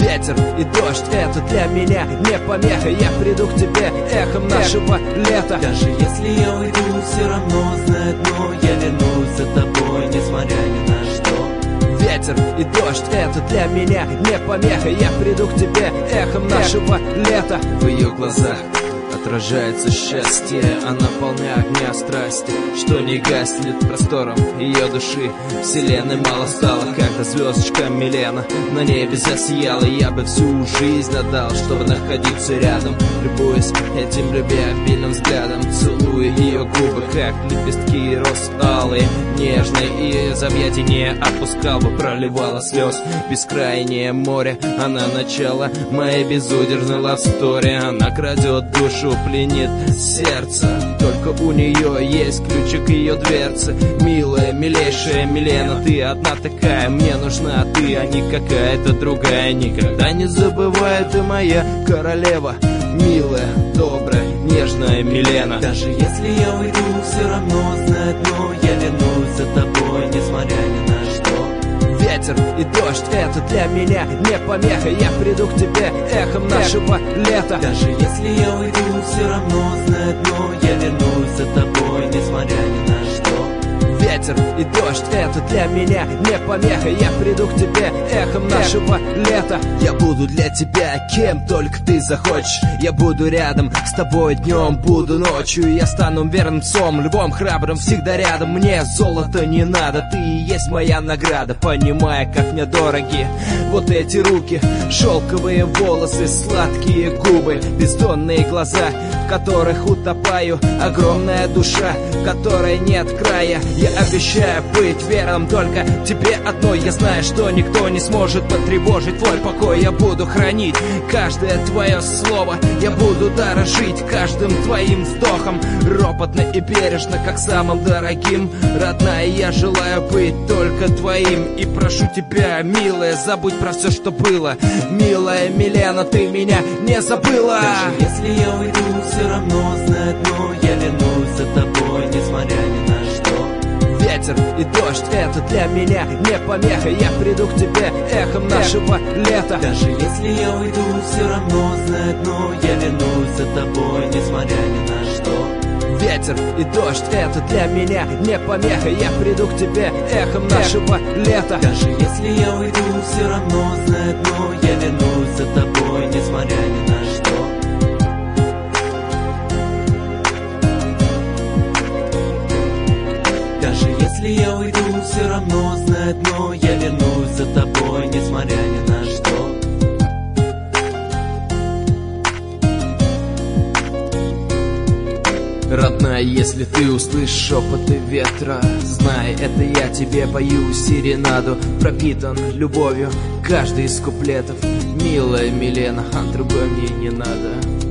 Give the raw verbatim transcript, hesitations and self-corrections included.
Ветер и дождь — это для меня не помеха. Я приду к тебе эхом нашего лета. Даже если я уйду, все равно знает, но я вернусь за тобой, несмотря ни на что. Ветер и дождь — это для меня не помеха. Я приду к тебе эхом нашего лета. В ее глазах отражается счастье, она полна огня страсти, что не гаснет простором ее души. Вселенной мало стало, когда звездочка Милена на небе засияла. Я бы всю жизнь отдал, чтобы находиться рядом, любуясь этим любвеобильным взглядом, целуя ее губы, как лепестки роз алые, нежные, и из объятий не отпускал бы, проливала слез бескрайнее море. Она начало моей безудержной лавстори, она крадет душу, пленит сердце. Только у нее есть ключик к ее дверце. Милая, милейшая Милена, ты одна такая, мне нужна ты, а не какая-то другая. Никогда не забывай, ты моя королева, милая, добрая, нежная Милена. Даже если я уйду, все равно знает, но я вернусь за тобой, несмотря ни на что. Ветер и дождь — это для меня не помеха. Я приду к тебе эхом нашего лета. Даже если я уйду, все равно знает, но я вернусь за тобой, несмотря ни на что. Ветер и дождь — это для меня не помеха. Я приду к тебе эхом нашего лета. Я буду для тебя кем только ты захочешь. Я буду рядом с тобой днем, буду ночью. Я стану верным псом, львом храбрым, всегда рядом. Мне золото не надо, ты и есть моя награда. Понимая, как мне дороги вот эти руки, шелковые волосы, сладкие губы, бездонные глаза, в которых утопаю, огромная душа, которой нет края. Я обещаю быть верным только тебе одной. Я знаю, что никто не сможет потревожить твой покой. Я буду хранить каждое твое слово, я буду дорожить каждым твоим вздохом, ропотно и бережно, как самым дорогим. Родная, я желаю быть только твоим. И прошу тебя, милая, забудь про все, что было. Милая Милена, ты меня не забыла. Даже если я уйду, все равно знает, но я вернусь за тобой, несмотря ни на что. Ветер и дождь — это для меня не помеха. Я приду к тебе эхом нашего лета. Даже если я уйду, все равно знает, но я вернусь за тобой, несмотря ни на что. Ветер и дождь — это для меня не помеха. Я приду к тебе эхом нашего лета. Даже если я уйду, все равно знает, но я вернусь за тобой, несмотря ни на что. Даже если я уйду, все равно знает, но я вернусь за тобой, несмотря ни на что. Родная, если ты услышишь шепоты ветра, знай, это я тебе пою серенаду, пропитан любовью каждый из куплетов. Милая Милена, а другой мне не надо.